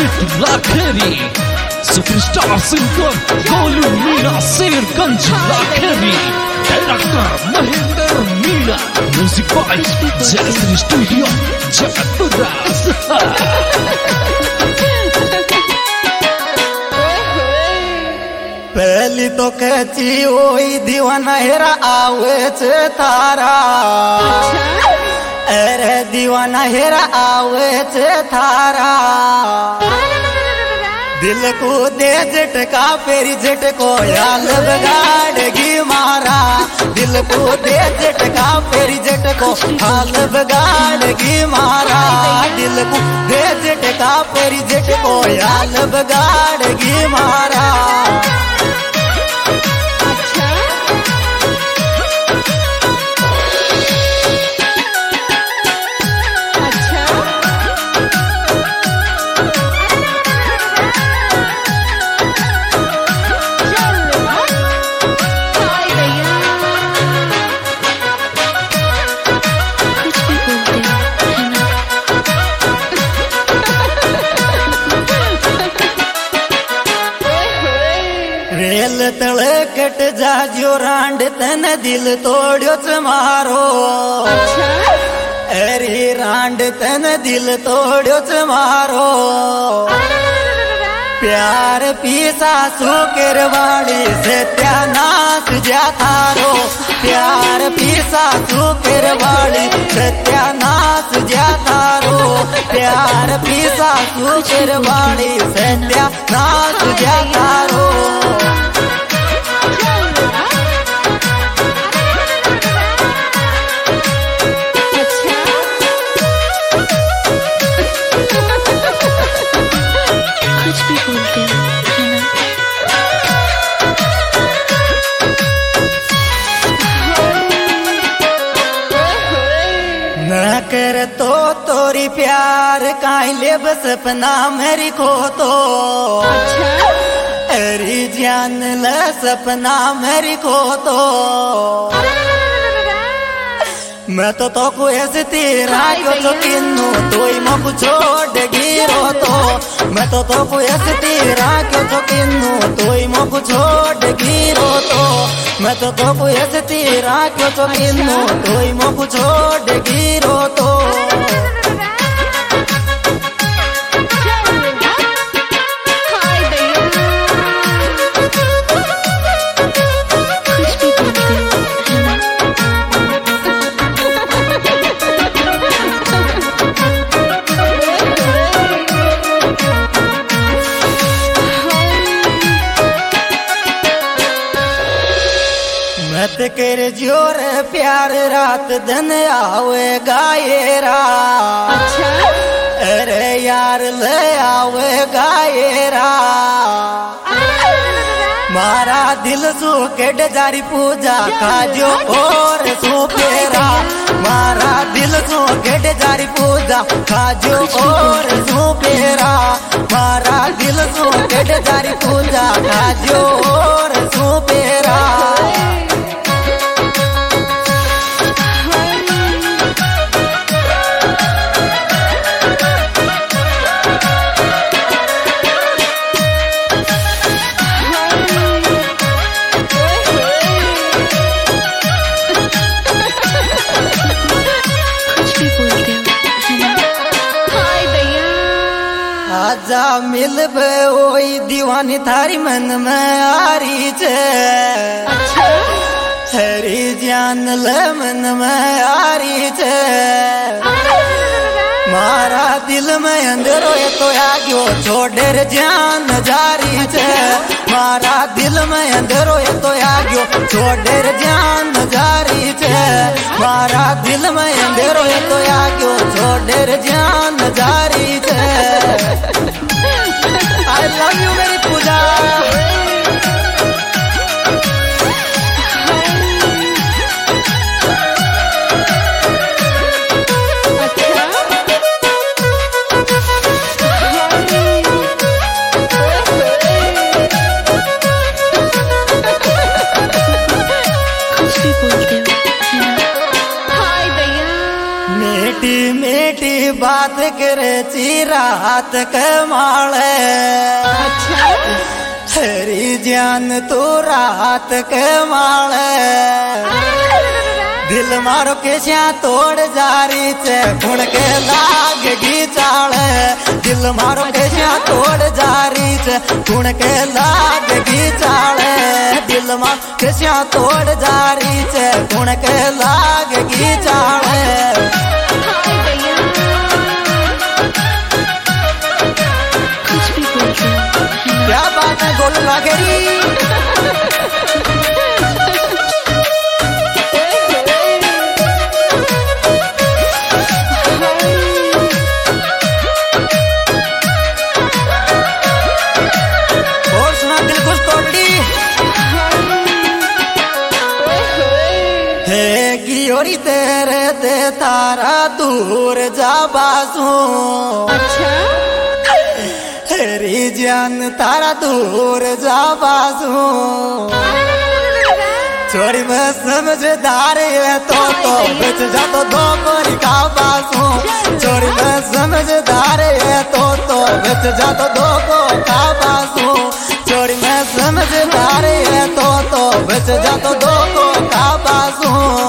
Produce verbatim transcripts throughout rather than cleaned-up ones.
City Lakheri, superstar singer Golu Meena Sherganj Lakheri, director Mahendra Meena, music by Jayshree studio Jaipur. पहली तो कहती ओई दीवाना हेरा आवे चे थारा, अरे दीवाना हेरा आवे चे थारा, दिल को दे झटका फेरी झटको याल बगाड़गी मारा, दिल को दे झटका फेरी झटको हाल बगाड़गी मारा, दिल को दे झटका फेरी झटको याल बगाड़गी मारा। रेल तले कट जाजो रांड तन दिल तोड़ो मारो, अरे रांड तन दिल तोड़ो मारो, प्यार पीसा सुकर वाली सत्यानाश जा थारो, प्यार पीसा सुकर वाली सत्यानाश जा थारो, प्यार पीसा सुकर वाली सत्यानाश जा थारो। न कर तो तोरी प्यार काहिले बस सपना मेरी खो तो, अरे जान ल सपना मेरी खो तो, मैं तो तो को ऐसे तेरा क्यों तो किन्नू तोई मो छोड़ गिरो तो, मैं तो तो को ऐसे तेरा क्यों तो किन्नू तोई मो छोड़ गिरो तो, मैं तो तो को ऐसे तेरा क्यों तो किन्नू तोई मो छोड़ गिरो तो। मत कर जोर प्यार रात दिन आवे गायरा, अरे यार ले आवे गायरा, मारा दिल सो के डजारी पूजा खाजो और सो फेरा, मारा दिल सो के डजारी पूजा खाजो और सो फेरा, मारा दिल सो के डजारी पूजा खाजो और सो फेरा। आजा मिलबे ओई दीवानी थारी मन में आरी छे, हरी जान ले मन में आरी छे, मारा दिल में अंधेरो ये तो आग्यो छोड़ेर जान जारी छे, मारा दिल में अंधेरो ये तो आग्यो छोड़ेर जान जारी छे, मारा दिल में अंधेरो ये तो आग्यो छोड़ेर जान जारी छे। I love you मेरी पूजा। मीठी मीठी बात करे चिरात कमाले हरी जान तू रात कमाले दिल मारो के श्या तोड़ जारी चे गुण के लाग चाले दिल मारो के श्या तोड़ जारी चे गुण के लाग चाले दिल मारो के श्या तोड़ जारी चे गुण के लाग चाले क्या बात है गोलू लाखेरी गियोरी तेरे दे तारा दूर जा बासू अच्छा हरी जान तारा दूर जा बासू छोरी में समझदार है तो तो बच जा तो दो कोरी का बासू छोरी में समझदार है तो तो बच जा तो दो को का बासू छोरी में समझदार है तो तो बच जा तो दो को का बासू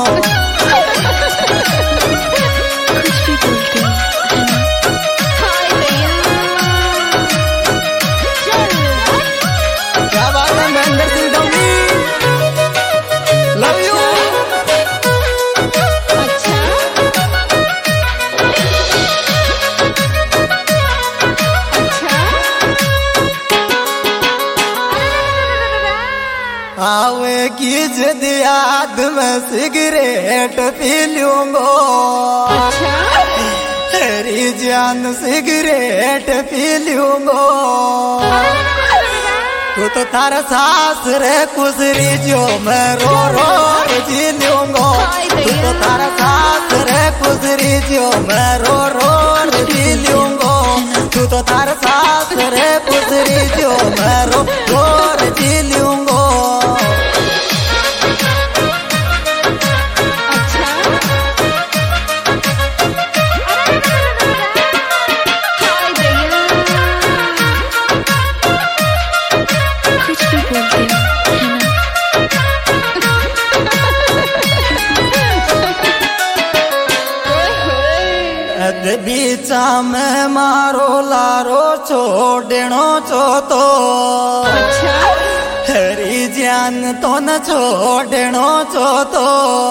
आवे की जद याद में सिगरेट पी लूंगो हरी जान सिगरेट पी लूंगो तू तो तारा सास रे कुसरी जो मैं रो रो जी लूंगो तू तो तारा सास रे कुसरी जो मैं रो रो जी लूंगो तू तो तारा सास रे कुसरी जो मैं रो रो जी लूंगो बीचा में मारो लारो छोड़नो चो तो हरी जान तो न छोड़नो चो तो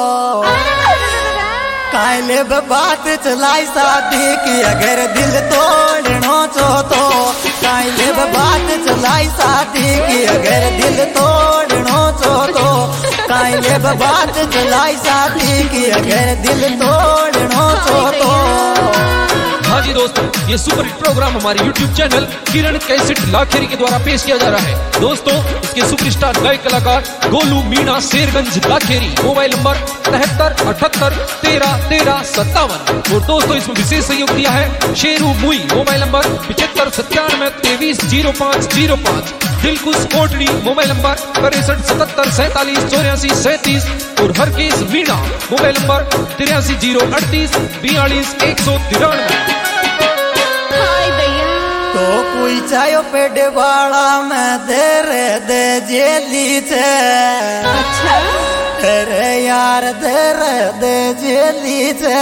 कायले बात चलाई शादी की अगर दिल तोड़नो चो तो कायले बात चलाई शादी की अगर दिल तोड़नो चो तो कायले बात चलाई शादी की अगर दिल तोड़नो चो तो हाँ जी दोस्तों, ये सुपर हिट प्रोग्राम हमारे YouTube channel Kiran cassette Lakheri के द्वारा पेश किया जा रहा है। दोस्तों, इसके सुपरस्टार गायक कलाकार गोलू मीणा शेरगंज लाखेरी, मोबाइल नंबर तिहत्तर अठहत्तर तेरह तेरह सत्तावन। और दोस्तों, इसमें विशेष सहयोग दिया है शेरू मुई, मोबाइल नंबर पिछहत्तर सत्तानवे तेईस जीरो पाँच जीरो पाँच। दिलकुश कोटड़ी, मोबाइल नंबर तिरसठ सतहत्तर सैतालीस चौरासी सैंतीस। और हरकेश मीणा, मोबाइल नंबर तिरासी जीरो अड़तीस बयालीस एक सौ तिरानवे। तो कोई चायो पेड़ वाला मैं दे रे दे जेली छे अच्छा अरे यार दे रे दे जेली छे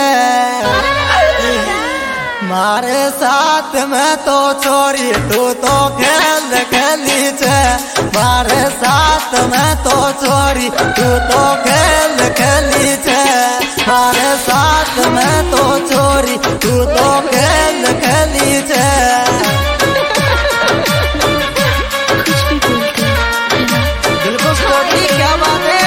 मारे साथ में तो छोरी तू तो खेल खेली छे मारे साथ में तो छोरी तू तो खेल खेली छे मारे साथ में तो छोरी तू तो खेल खेली छे क्या बात है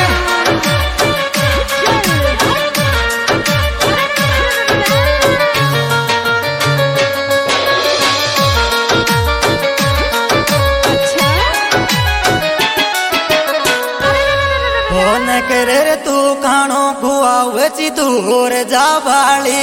फोन करे रे तू कानो खुआवे दूर जा वाली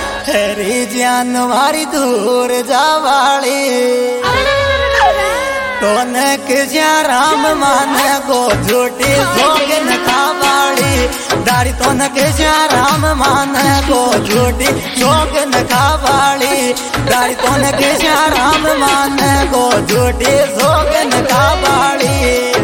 हरी जान मारी दूर जा वाली तोने किसिया राम माने गो झूठी जोगिन खावाड़ी दाढ़ी तोने किसिया राम माने गो झूठी जोगिन खावाड़ी दाढ़ी तोने किसिया राम माने गो झूठी जोगिन खावाड़ी।